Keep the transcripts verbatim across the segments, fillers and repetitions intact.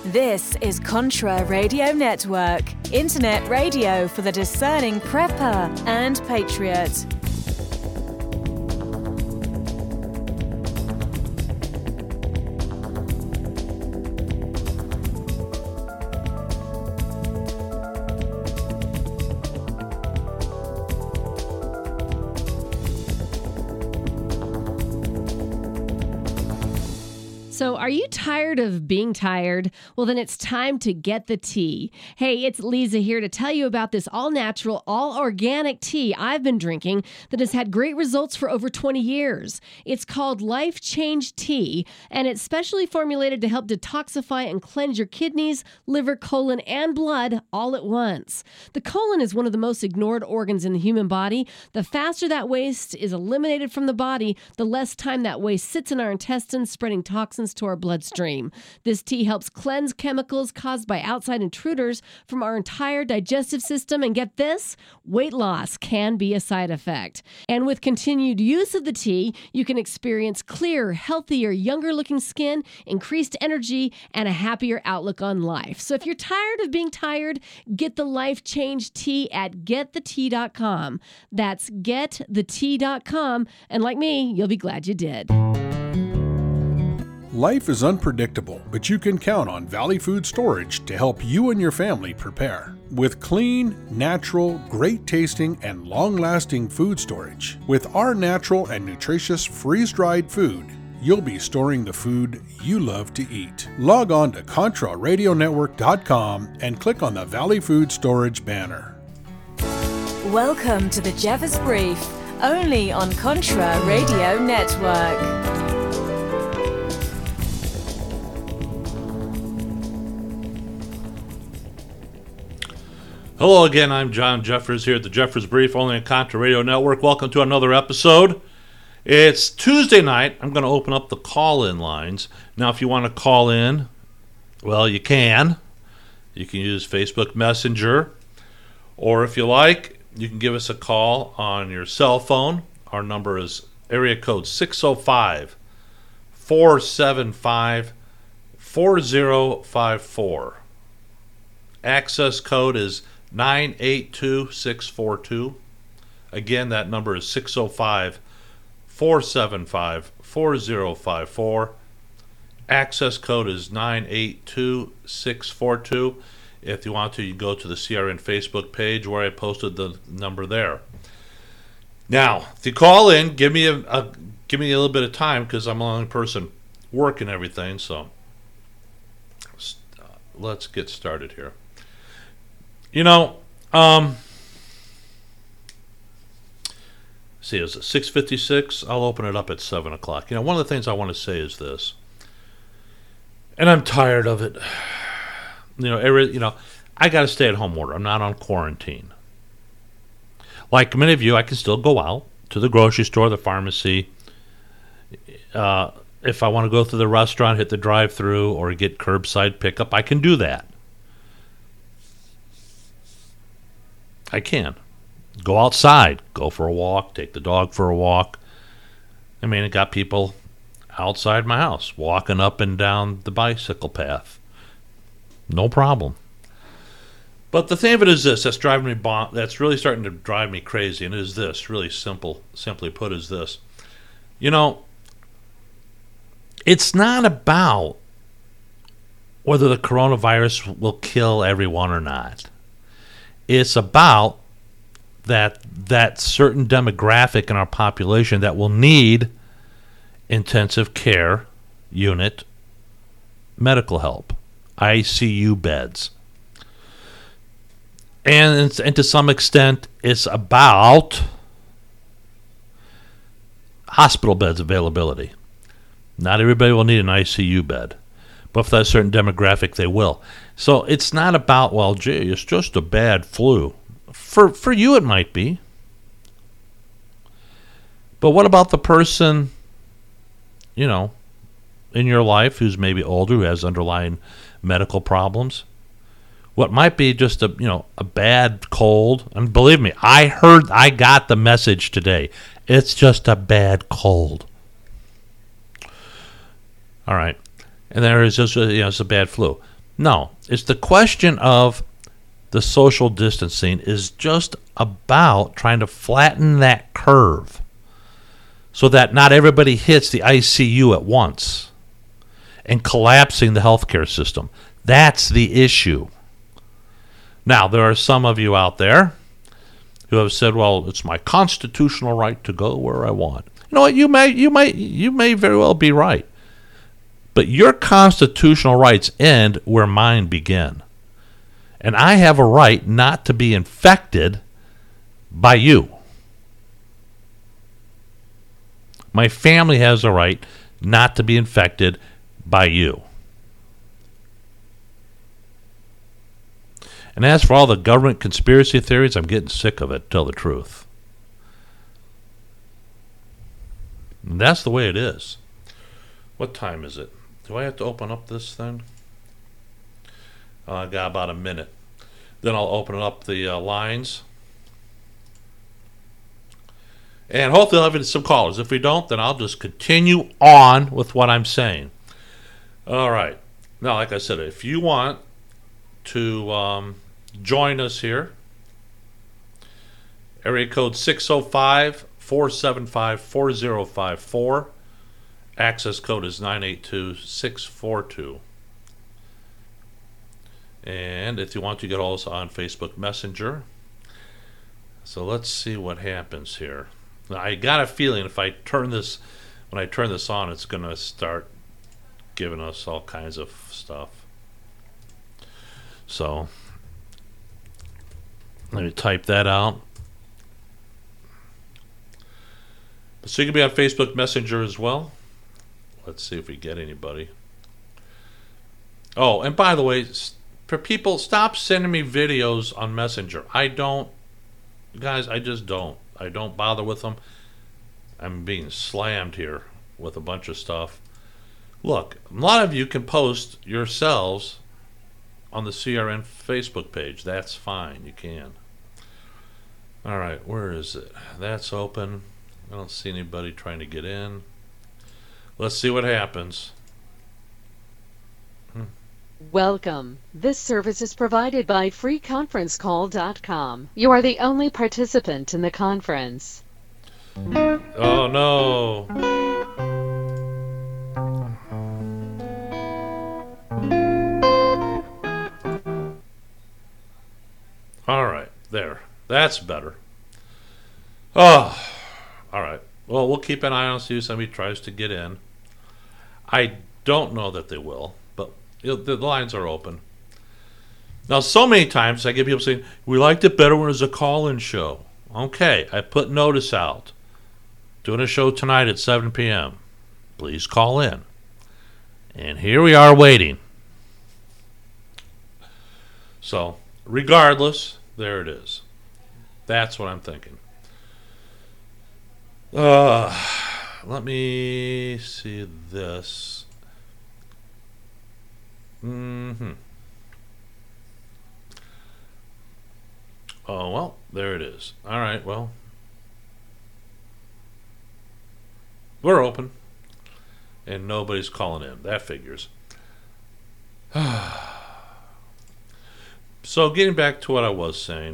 This is Contra Radio Network, internet radio for the discerning prepper and patriot. So are you tired of being tired? Well, then it's time to get the tea. Hey, it's Lisa here to tell you about this all-natural, all-organic tea I've been drinking that has had great results for over twenty years. It's called Life Change Tea, and it's specially formulated to help detoxify and cleanse your kidneys, liver, colon, and blood all at once. The colon is one of the most ignored organs in the human body. The faster that waste is eliminated from the body, the less time that waste sits in our intestines, spreading toxins to our bloodstream. This tea helps cleanse chemicals caused by outside intruders from our entire digestive system. And get this, weight loss can be a side effect. And with continued use of the tea, you can experience clearer, healthier, younger looking skin, increased energy, and a happier outlook on life. So if you're tired of being tired, get the Life Change Tea at get the tea dot com. That's get the tea dot com. And like me, you'll be glad you did. Life is unpredictable, but you can count on Valley Food Storage to help you and your family prepare. With clean, natural, great-tasting, and long-lasting food storage, with our natural and nutritious freeze-dried food, you'll be storing the food you love to eat. Log on to contra radio network dot com and click on the Valley Food Storage banner. Welcome to the Jeffers Brief, only on Contra Radio Network. Hello again, I'm John Jeffers here at the Jeffers Brief, only on Contra Radio Network. Welcome to another episode. It's Tuesday night. I'm going to open up the call-in lines. Now, if you want to call in, well, you can. You can use Facebook Messenger. Or if you like, you can give us a call on your cell phone. Our number is area code six oh five, four seven five, four oh five four. Access code is nine eight two six four two. Again, that number is six oh five, four seven five, four oh five four. Access code is nine eight two six four two. If you want to, you go to the C R N Facebook page where I posted the number there. Now, if you call in, give me a, a give me a little bit of time because I'm the only person working everything. So uh, let's get started here. You know, um, see, is it six fifty-six? I'll open it up at seven o'clock. You know, one of the things I want to say is this, and I'm tired of it. You know, every, you know, I got a stay-at-home order. I'm not on quarantine. Like many of you, I can still go out to the grocery store, the pharmacy. Uh, if I want to go through the restaurant, hit the drive-thru, or get curbside pickup, I can do that. I can. Go outside, go for a walk, take the dog for a walk. I mean, it got people outside my house, walking up and down the bicycle path. No problem. But the thing of it is this, that's driving me bon- that's really starting to drive me crazy, and it is this, really simple, simply put, is this. You know, it's not about whether the coronavirus will kill everyone or not. It's about that that certain demographic in our population that will need intensive care unit medical help, I C U beds. And, and to some extent, it's about hospital beds availability. Not everybody will need an I C U bed, but for that certain demographic, they will. So it's not about, well, gee, it's just a bad flu. For for you, it might be. But what about the person, you know, in your life who's maybe older, who has underlying medical problems? What might be just a, you know, a bad cold. And believe me, I heard, I got the message today. It's just a bad cold. All right. And there is just, a, you know, it's a bad flu. No, it's the question of the social distancing is just about trying to flatten that curve so that not everybody hits the I C U at once and collapsing the healthcare system. That's the issue. Now, there are some of you out there who have said, well, it's my constitutional right to go where I want. You know what? You may, you may, you may very well be right. But your constitutional rights end where mine begin. And I have a right not to be infected by you. My family has a right not to be infected by you. And as for all the government conspiracy theories, I'm getting sick of it, to tell the truth. And that's the way it is. What time is it? Do I have to open up this thing? Uh, I got about a minute. Then I'll open up the uh, lines. And hopefully I'll have some callers. If we don't, then I'll just continue on with what I'm saying. All right. Now, like I said, if you want to um, join us here, area code six oh five, four seven five, four oh five four. Access code is nine eight two, six four two. And if you want to get also on Facebook Messenger. So let's see what happens here. Now, I got a feeling if I turn this, when I turn this on, it's going to start giving us all kinds of stuff. So let me type that out. So you can be on Facebook Messenger as well. Let's see if we get anybody. Oh, and by the way, for people, stop sending me videos on Messenger. I don't, guys, I just don't. I don't bother with them. I'm being slammed here with a bunch of stuff. Look, a lot of you can post yourselves on the C R N Facebook page. That's fine. You can. All right, where is it? That's open. I don't see anybody trying to get in. Let's see what happens. Hmm. Welcome. This service is provided by free conference call dot com. You are the only participant in the conference. Oh, no. All right, there. That's better. Oh, all right. Well, we'll keep an eye on see if somebody tries to get in. I don't know that they will, but the lines are open. Now, so many times I get people saying, we liked it better when it was a call-in show. Okay, I put notice out. Doing a show tonight at seven p.m. Please call in. And here we are waiting. So, regardless, there it is. That's what I'm thinking. Uh, let me see this. Mm-hmm. Oh, well, there it is. All right, well. We're open. And nobody's calling in. That figures. So, getting back to what I was saying.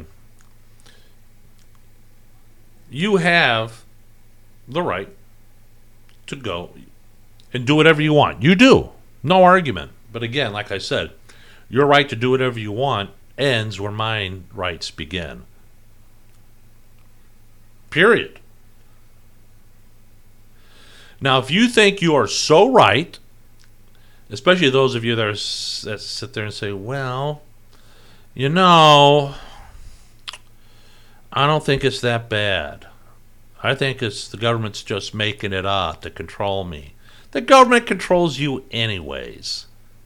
You have the right to go and do whatever you want. You do. No argument. But again, like I said, your right to do whatever you want ends where mine rights begin. Period. Now, if you think you are so right, especially those of you that, are, that sit there and say, well, you know, I don't think it's that bad. I think it's the government's just making it up to control me. The government controls you anyways.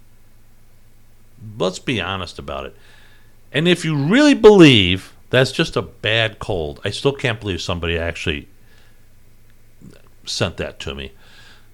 Let's be honest about it. And if you really believe that's just a bad cold, I still can't believe somebody actually sent that to me.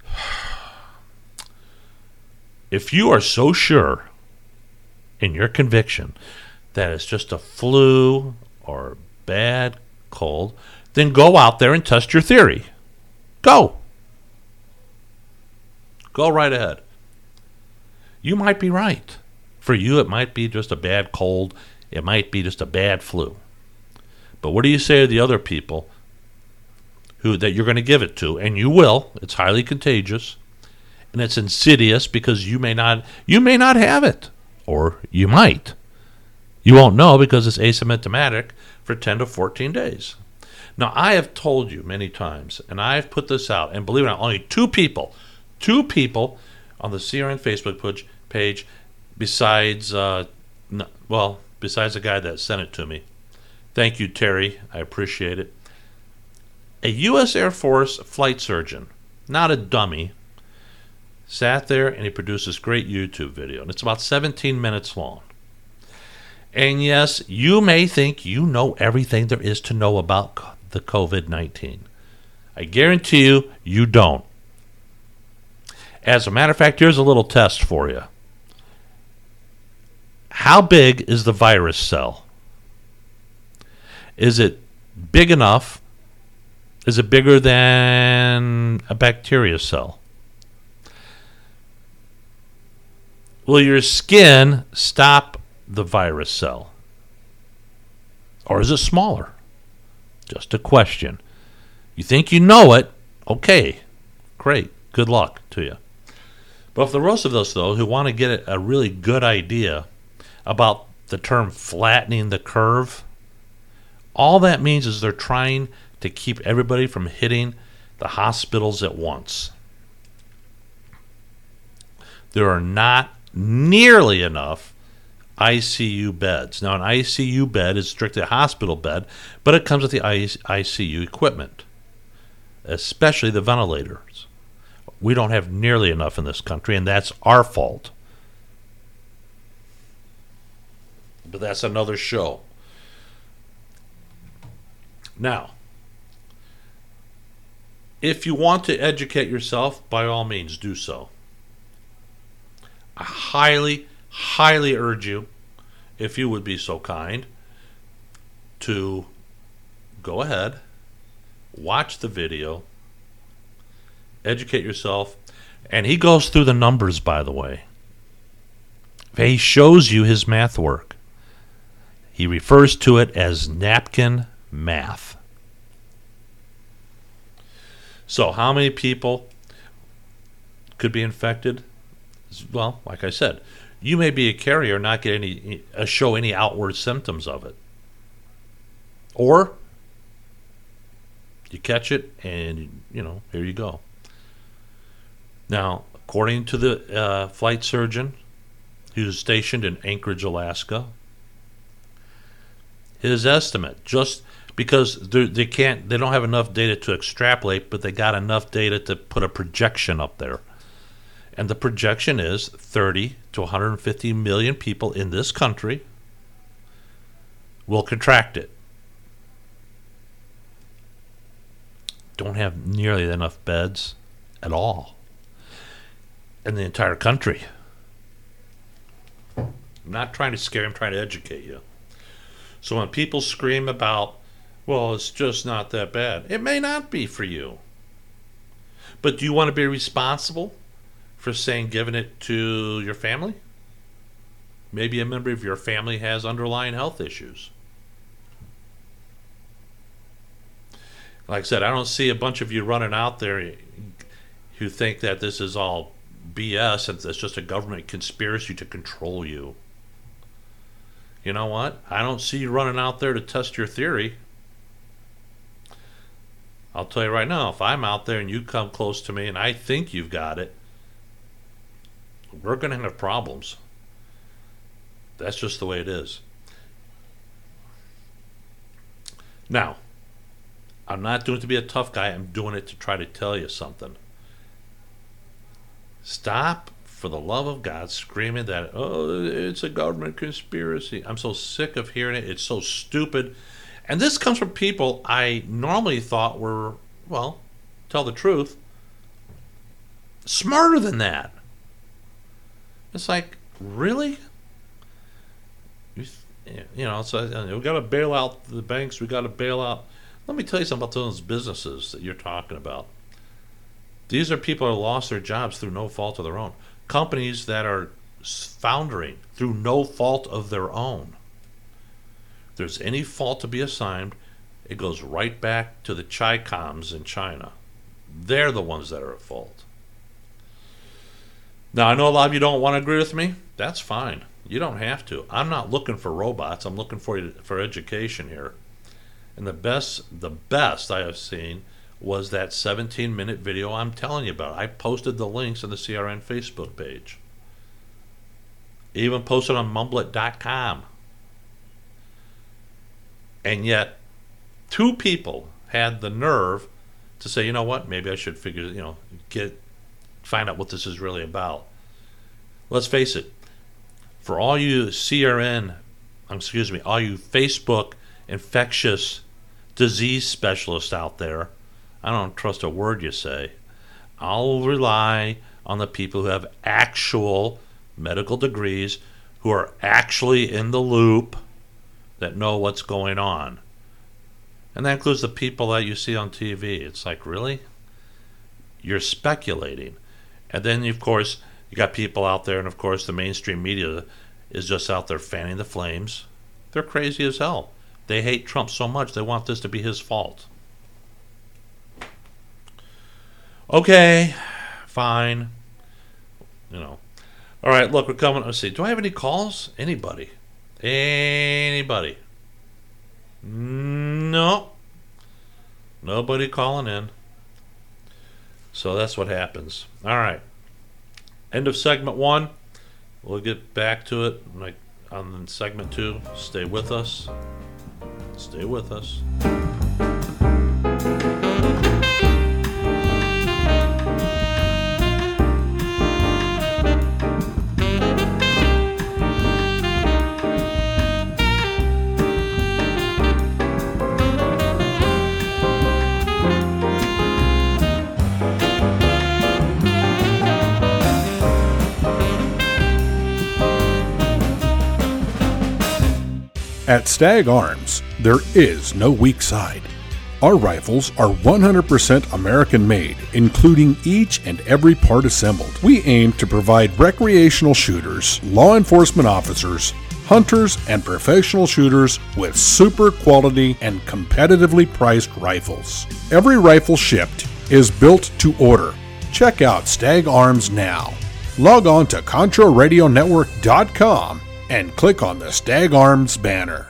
If you are so sure in your conviction that it's just a flu or a bad cold, then go out there and test your theory. Go. Go right ahead. You might be right. For you, it might be just a bad cold. It might be just a bad flu. But what do you say to the other people who that you're going to give it to? And you will. It's highly contagious. And it's insidious because you may not you may not have it. Or you might. You won't know because it's asymptomatic for ten to fourteen days. Now, I have told you many times, and I've put this out, and believe it or not, only two people, two people on the C R N Facebook page, page besides, uh, no, well, besides the guy that sent it to me. Thank you, Terry. I appreciate it. A U S Air Force flight surgeon, not a dummy, sat there and he produced this great YouTube video, and it's about seventeen minutes long. And yes, you may think you know everything there is to know about the COVID nineteen. I guarantee you, you don't. As a matter of fact, here's a little test for you. How big is the virus cell? Is it big enough? Is it bigger than a bacteria cell? Will your skin stop the virus cell? Or is it smaller? Just a question. You think you know it? Okay, great. Good luck to you. But for the rest of us, though, who want to get a really good idea about the term flattening the curve, all that means is they're trying to keep everybody from hitting the hospitals at once. There are not nearly enough I C U beds. Now, an I C U bed is strictly a hospital bed, but it comes with the I C U equipment, especially the ventilators. We don't have nearly enough in this country, and that's our fault. But that's another show. Now, if you want to educate yourself, by all means, do so. I highly, highly urge you, if you would be so kind, to go ahead, watch the video, educate yourself. And he goes through the numbers, by the way. He shows you his math work. He refers to it as napkin math. So how many people could be infected? Well, like I said, you may be a carrier, not get any, uh, show any outward symptoms of it. Or you catch it and, you know, here you go. Now, according to the uh, flight surgeon who's stationed in Anchorage, Alaska, his estimate, just because they can't, they don't have enough data to extrapolate, but they got enough data to put a projection up there. And the projection is thirty to one hundred fifty million people in this country will contract it. Don't have nearly enough beds at all in the entire country. I'm not trying to scare you, I'm trying to educate you. So when people scream about, well, it's just not that bad, it may not be for you. But do you want to be responsible for saying giving it to your family? Maybe a member of your family has underlying health issues. Like I said, I don't see a bunch of you running out there who think that this is all B S and it's just a government conspiracy to control you. You know what? I don't see you running out there to test your theory. I'll tell you right now, if I'm out there and you come close to me and I think you've got it, we're going to have problems. That's just the way it is. Now, I'm not doing it to be a tough guy. I'm doing it to try to tell you something. Stop, for the love of God, screaming that, oh, it's a government conspiracy. I'm so sick of hearing it. It's so stupid. And this comes from people I normally thought were, well, tell the truth, smarter than that. It's like, really? You, you know, so we've got to bail out the banks. We've got to bail out. Let me tell you something about those businesses that you're talking about. These are people who lost their jobs through no fault of their own. Companies that are foundering through no fault of their own. If there's any fault to be assigned, it goes right back to the Chi-Coms in China. They're the ones that are at fault. Now, I know a lot of you don't want to agree with me. That's fine. You don't have to. I'm not looking for robots. I'm looking for for education here. And the best, the best I have seen was that seventeen minute video I'm telling you about. I posted the links on the C R N Facebook page. Even posted on mumblet dot com. And yet, two people had the nerve to say, you know what, maybe I should figure, you know, get, find out what this is really about. Let's face it, for all you C R N, excuse me, all you Facebook infectious disease specialists out there, I don't trust a word you say. I'll rely on the people who have actual medical degrees, who are actually in the loop, that know what's going on. And that includes the people that you see on T V. It's like, really? You're speculating. And then, of course, you got people out there, and of course the mainstream media is just out there fanning the flames. They're crazy as hell. They hate Trump so much they want this to be his fault. Okay, fine. You know. All right, look, we're coming. Let's see. Do I have any calls? Anybody? Anybody? No. Nobody calling in. So that's what happens. All right. End of segment one. We'll get back to it like on segment two. Stay with us. Stay with us. At Stag Arms, there is no weak side. Our rifles are one hundred percent American-made, including each and every part assembled. We aim to provide recreational shooters, law enforcement officers, hunters, and professional shooters with super quality and competitively priced rifles. Every rifle shipped is built to order. Check out Stag Arms now. Log on to Contra Radio Network dot com and click on the Stag Arms banner.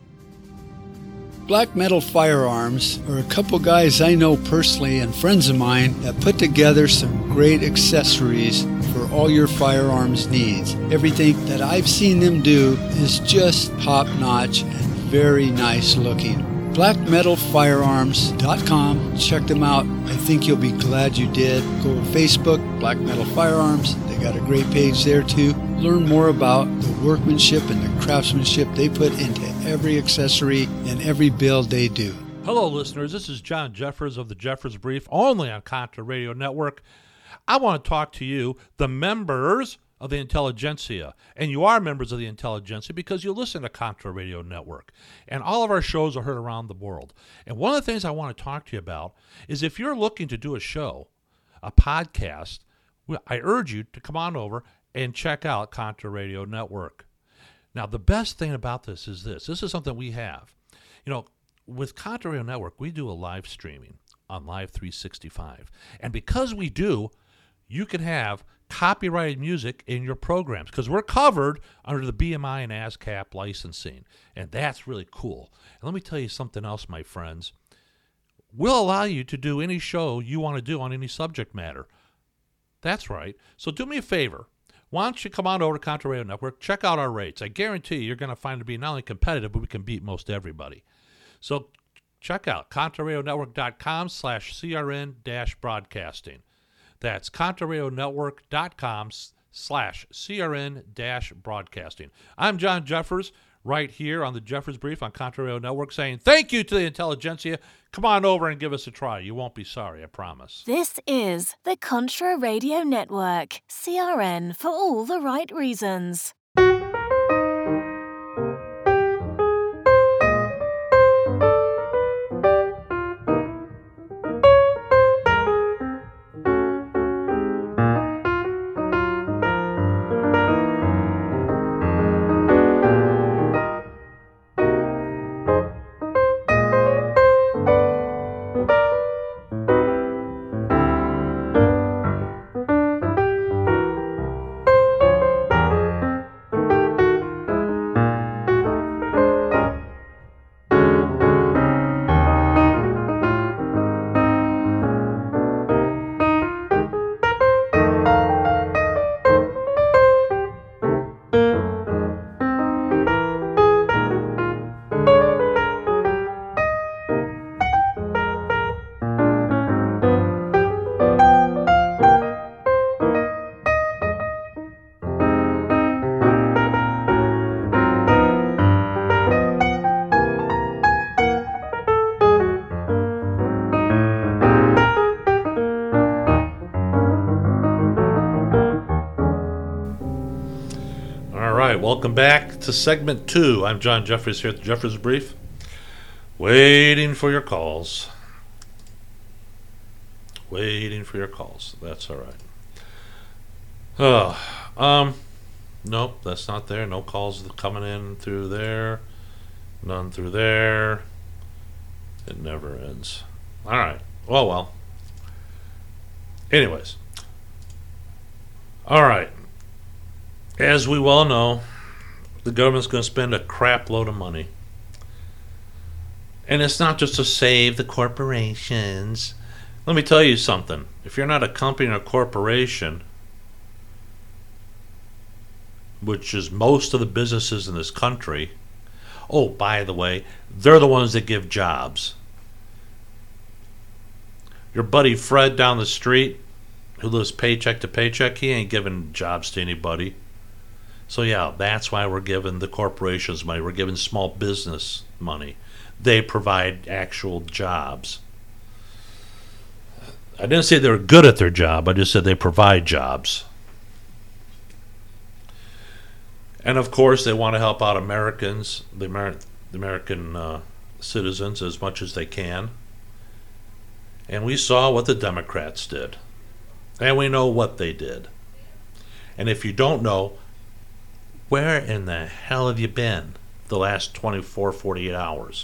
Black Metal Firearms are a couple guys I know personally and friends of mine that put together some great accessories for all your firearms needs. Everything that I've seen them do is just top-notch and very nice looking. Black Metal Firearms dot com. Check them out. I think you'll be glad you did. Go to Facebook, Black Metal Firearms. They got a great page there too. Learn more about the workmanship and the craftsmanship they put into every accessory and every build they do. Hello, listeners. This is John Jeffers of the Jeffers Brief, only on Contra Radio Network. I want to talk to you, the members of the intelligentsia. And you are members of the intelligentsia because you listen to Contra Radio Network. And all of our shows are heard around the world. And one of the things I want to talk to you about is if you're looking to do a show, a podcast, I urge you to come on over and check out Contra Radio Network. Now, the best thing about this is this. This is something we have. You know, with Contra Radio Network, we do a live streaming on Live three sixty-five. And because we do, you can have copyrighted music in your programs because we're covered under the B M I and ASCAP licensing. And that's really cool. And let me tell you something else, my friends. We'll allow you to do any show you want to do on any subject matter. That's right. So do me a favor. Why don't you come on over to Contra Radio Network, check out our rates. I guarantee you, you're going to find it to be not only competitive, but we can beat most everybody. So check out Contra Radio Network dot com slash C R N dash broadcasting. That's Contra Radio Network dot com slash C R N dash broadcasting. I'm John Jeffers, right here on the Jeffers Brief on Contra Radio Network, saying thank you to the intelligentsia. Come on over and give us a try. You won't be sorry, I promise. This is the Contra Radio Network, C R N for all the right reasons. Welcome back to segment two. I'm John Jeffries here at the Jeffries Brief, waiting for your calls. Waiting for your calls. That's all right. Oh, um, nope, that's not there. No calls coming in through there. None through there. It never ends. All right. Oh, well. Anyways. All right. As we well know, the government's going to spend a crap load of money. And it's not just to save the corporations. Let me tell you something. If you're not a company or a corporation, which is most of the businesses in this country, oh, by the way, they're the ones that give jobs. Your buddy Fred down the street, who lives paycheck to paycheck, he ain't giving jobs to anybody. So yeah, that's why we're giving the corporations money. We're giving small business money. They provide actual jobs. I didn't say they're good at their job. I just said they provide jobs. And of course, they want to help out Americans, the, Amer- the American uh, citizens, as much as they can. And we saw what the Democrats did. And we know what they did. And if you don't know, where in the hell have you been the last twenty-four, forty-eight hours?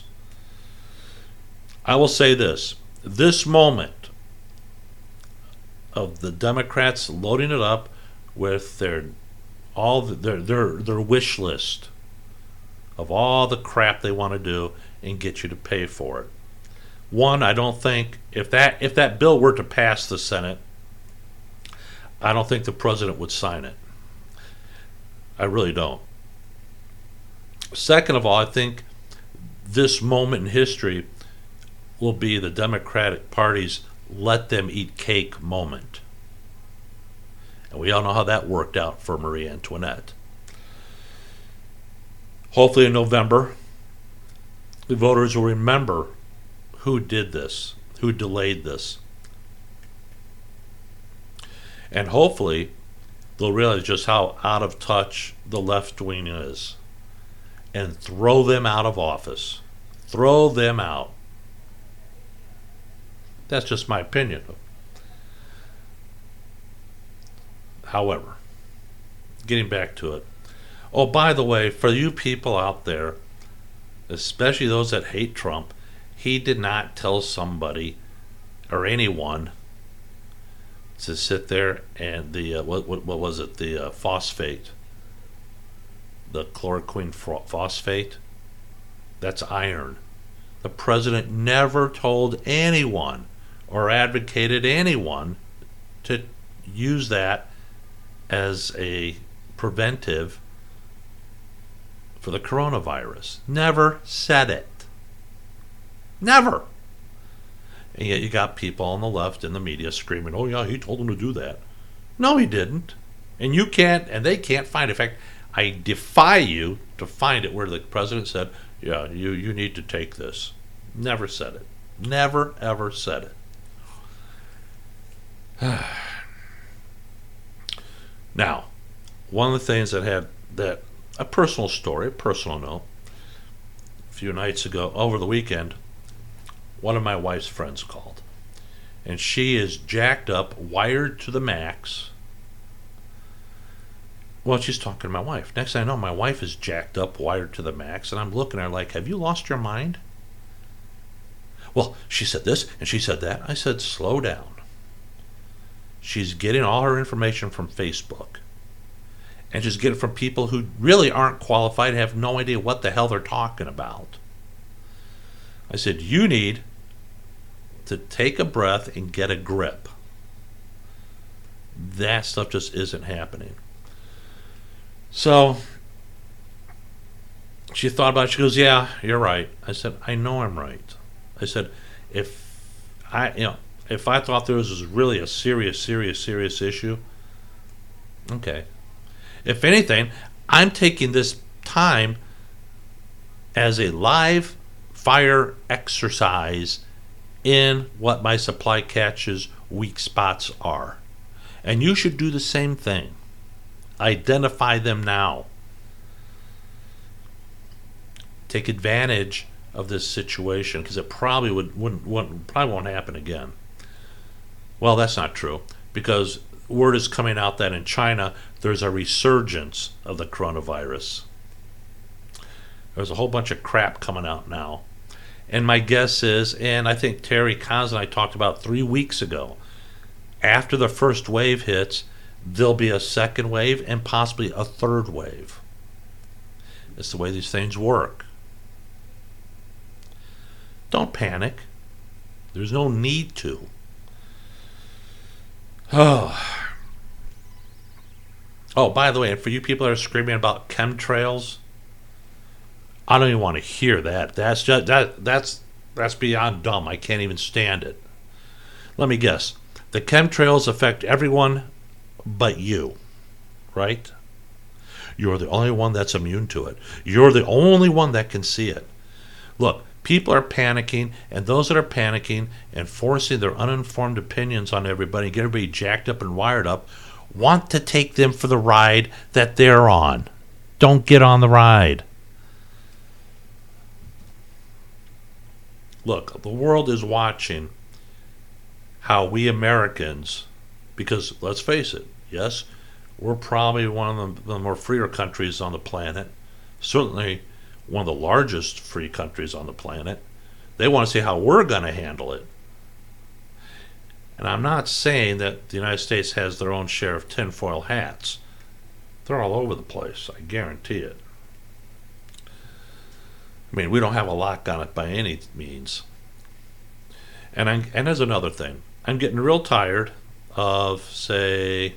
I will say this. This moment of the Democrats loading it up with their all the, their their their wish list of all the crap they want to do and get you to pay for it. One, I don't think if that if that bill were to pass the Senate, I don't think the president would sign it. I really don't. Second of all, I think this moment in history will be the Democratic Party's let them eat cake moment. And we all know how that worked out for Marie Antoinette. Hopefully in November, the voters will remember who did this, who delayed this. And hopefully they'll realize just how out of touch the left wing is and throw them out of office. Throw them out. That's just my opinion. However, getting back to it. Oh, by the way, for you people out there, especially those that hate Trump, he did not tell somebody or anyone to sit there and the uh, what, what what was it the uh, phosphate, the chloroquine phosphate, that's iron. The president never told anyone or advocated anyone to use that as a preventive for the coronavirus. Never said it. Never. And yet you got people on the left in the media screaming, oh yeah, he told them to do that. No, he didn't. And you can't, and they can't find it. In fact, I defy you to find it where the president said, yeah, you, you need to take this. Never said it. Never, ever said it. Now, one of the things that had that, a personal story, a personal note, a few nights ago, over the weekend, one of my wife's friends called, and she is jacked up, wired to the max. Well, she's talking to my wife. Next thing I know, my wife is jacked up, wired to the max, and I'm looking at her like, have you lost your mind? Well, she said this, and she said that. I said, slow down. She's getting all her information from Facebook. And she's getting it from people who really aren't qualified, have no idea what the hell they're talking about. I said, you need to take a breath and get a grip. That stuff just isn't happening. So she thought about it. She goes, yeah, you're right. I said, I know I'm right. I said, if I, you know, if I thought there was really a serious, serious, serious issue, okay. If anything, I'm taking this time as a live fire exercise in what my supply catch's weak spots are. And you should do the same thing. Identify them now. Take advantage of this situation, because it probably would wouldn't, wouldn't probably won't happen again. Well, that's not true, because word is coming out that in China there's a resurgence of the coronavirus. There's a whole bunch of crap coming out now. And my guess is, and I think Terry Cons and I talked about three weeks ago, after the first wave hits, there'll be a second wave and possibly a third wave. It's the way these things work. Don't panic. There's no need to. Oh. Oh, by the way, and for you people that are screaming about chemtrails, I don't even want to hear that. That's just that that's that's beyond dumb. I can't even stand it. Let me guess. The chemtrails affect everyone but you, right? You're the only one that's immune to it. You're the only one that can see it. Look, people are panicking, and those that are panicking and forcing their uninformed opinions on everybody, get everybody jacked up and wired up, want to take them for the ride that they're on. Don't get on the ride. Look, the world is watching how we Americans, because let's face it, yes, we're probably one of the, the more freer countries on the planet, certainly one of the largest free countries on the planet. They want to see how we're going to handle it. And I'm not saying that the United States has their own share of tinfoil hats. They're all over the place, I guarantee it. I mean, we don't have a lock on it by any means. And I'm, and there's another thing. I'm getting real tired of, say,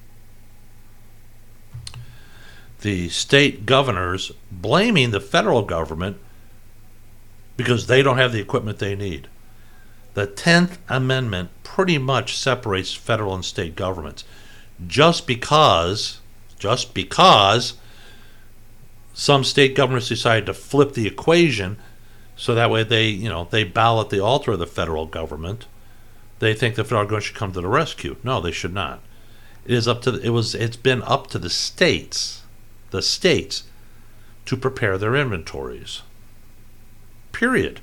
the state governors blaming the federal government because they don't have the equipment they need. The tenth Amendment pretty much separates federal and state governments. Just because, just because some state governments decided to flip the equation so that way they, you know, they ballot the altar of the federal government, they think the federal government should come to the rescue. No, they should not. It is up to the, it was it's been up to the states, the states, to prepare their inventories. Period.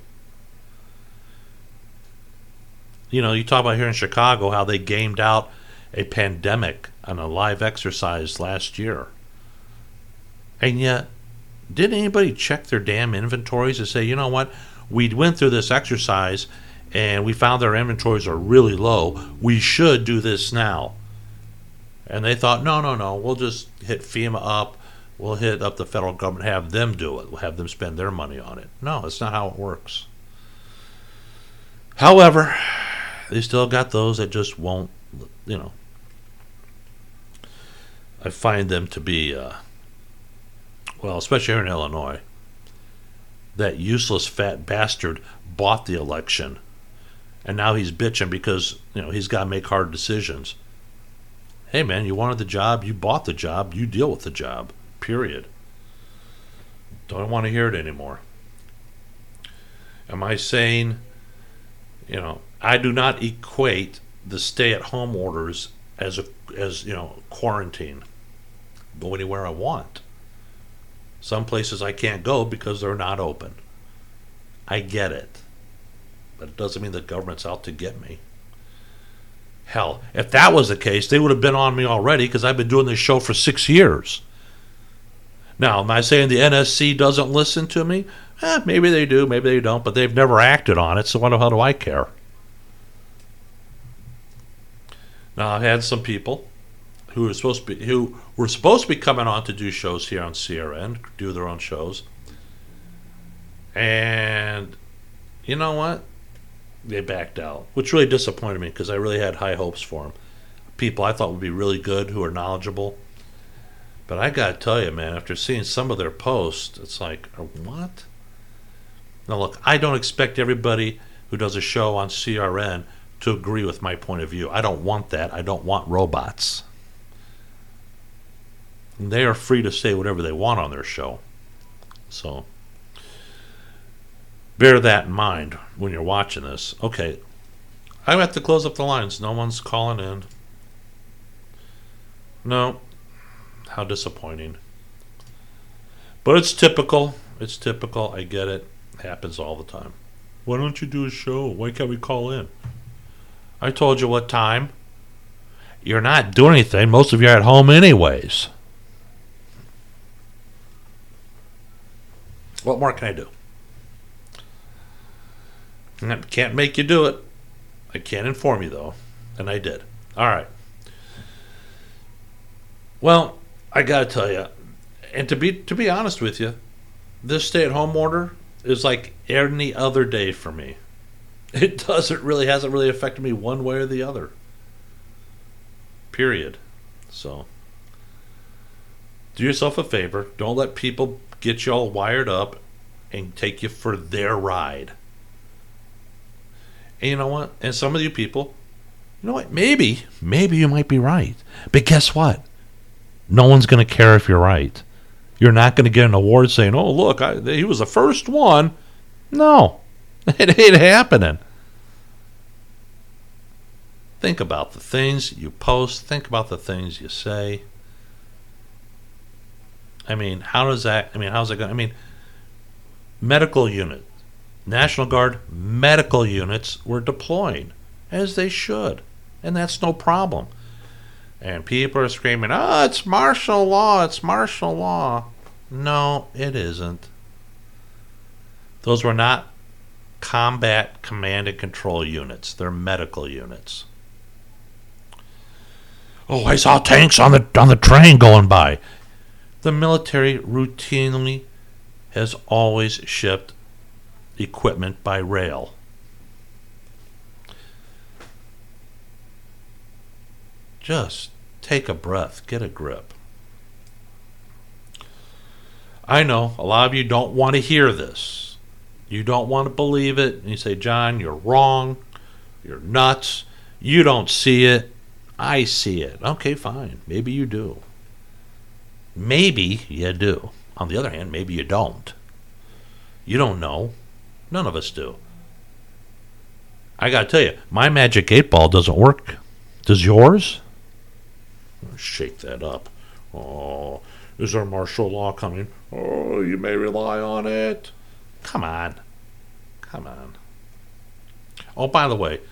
You know, you talk about here in Chicago how they gamed out a pandemic on a live exercise last year. And yet, didn't anybody check their damn inventories and say, you know what, we went through this exercise and we found their inventories are really low. We should do this now. And they thought, no, no, no, we'll just hit FEMA up. We'll hit up the federal government, have them do it. We'll have them spend their money on it. No, that's not how it works. However, they still got those that just won't, you know. I find them to be, uh, well, especially here in Illinois, that useless fat bastard bought the election, and now he's bitching because, you know, he's got to make hard decisions. Hey, man, you wanted the job, you bought the job, you deal with the job, period. Don't want to hear it anymore. Am I saying, you know, I do not equate the stay-at-home orders as a as you know quarantine. Go anywhere I want. Some places I can't go because they're not open. I get it, but it doesn't mean the government's out to get me. Hell, if that was the case, they would have been on me already because I've been doing this show for six years. Now, am I saying the N S C doesn't listen to me? Eh, maybe they do, maybe they don't, but they've never acted on it, so what the hell do I care? Now, I've had some people who were supposed to be who were supposed to be coming on to do shows here on C R N, do their own shows, and you know what? They backed out, which really disappointed me because I really had high hopes for them. People I thought would be really good, who are knowledgeable. But I got to tell you, man, after seeing some of their posts, it's like, what? Now, look, I don't expect everybody who does a show on C R N to agree with my point of view. I don't want that. I don't want robots. And they are free to say whatever they want on their show. So, bear that in mind when you're watching this. Okay, I have to close up the lines. No one's calling in. No. How disappointing. But it's typical. It's typical. I get it. It happens all the time. Why don't you do a show? Why can't we call in? I told you what time. You're not doing anything. Most of you are at home anyways. What more can I do? I can't make you do it. I can inform you, though. And I did. All right. Well, I got to tell you, and to be to be honest with you, this stay-at-home order is like any other day for me. It doesn't really, hasn't really affected me one way or the other. Period. So, do yourself a favor. Don't let people get you all wired up and take you for their ride. And you know what? And some of you people, you know what? Maybe, maybe you might be right. But guess what? No one's going to care if you're right. You're not going to get an award saying, oh, look, I, he was the first one. No, it ain't happening. Think about the things you post. Think about the things you say. I mean, how does that, I mean, how's that going? I mean, medical unit, National Guard medical units were deploying, as they should. And that's no problem. And people are screaming, oh, it's martial law, it's martial law. No, it isn't. Those were not combat command and control units. They're medical units. Oh, I saw tanks on the on the train going by. The military routinely has always shipped equipment by rail. Just take a breath. Get a grip. I know a lot of you don't want to hear this. You don't want to believe it. And you say, John, you're wrong. You're nuts. You don't see it. I see it. Okay, fine. Maybe you do. Maybe you do. On the other hand, maybe you don't. You don't know. None of us do. I got to tell you, my magic eight ball doesn't work. Does yours? Shake that up. Oh, is there martial law coming? Oh, you may rely on it. Come on. Come on. Oh, by the way,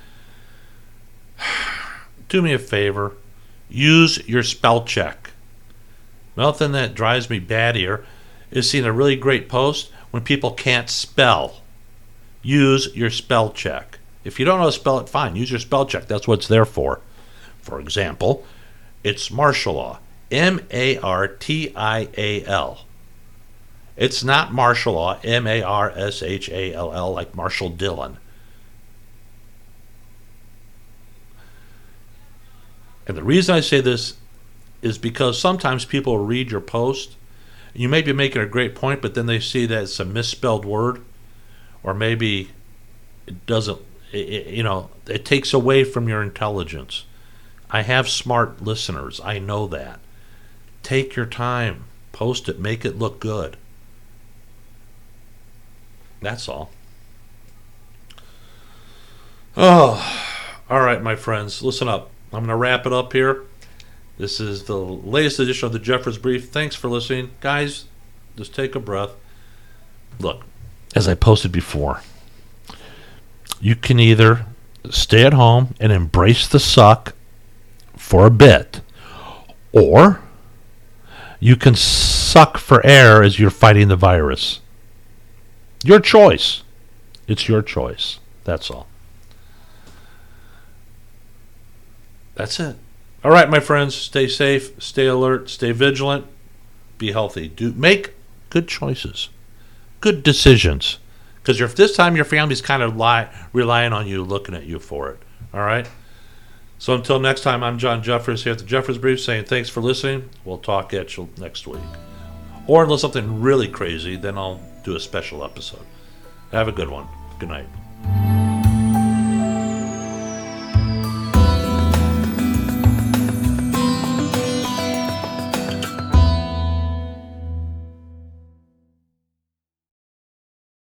do me a favor. Use your spell check. Nothing that drives me bad here is seeing a really great post when people can't spell. Use your spell check. If you don't know how to spell it, fine. Use your spell check. That's what it's there for. For example, it's martial law. M A R T I A L. It's not martial law. M A R S H A L L, like Marshall Dillon. And the reason I say this is because sometimes people read your post. You may be making a great point, but then they see that it's a misspelled word, or maybe it doesn't, it, you know, it takes away from your intelligence. I have smart listeners. I know that. Take your time. Post it. Make it look good. That's all. Oh, all right, my friends. Listen up. I'm going to wrap it up here. This is the latest edition of the Jeffers Brief. Thanks for listening. Guys, just take a breath. Look, as I posted before, you can either stay at home and embrace the suck for a bit, or you can suck for air as you're fighting the virus. Your choice. It's your choice. That's all. That's it. All right, my friends, stay safe, stay alert, stay vigilant, be healthy. Do make good choices, good decisions, because if this time your family's kind of lie, relying on you, looking at you for it. All right. So until next time, I'm John Jeffers here at the Jeffers Brief saying thanks for listening. We'll talk at you next week. Or unless something really crazy, then I'll do a special episode. Have a good one. Good night.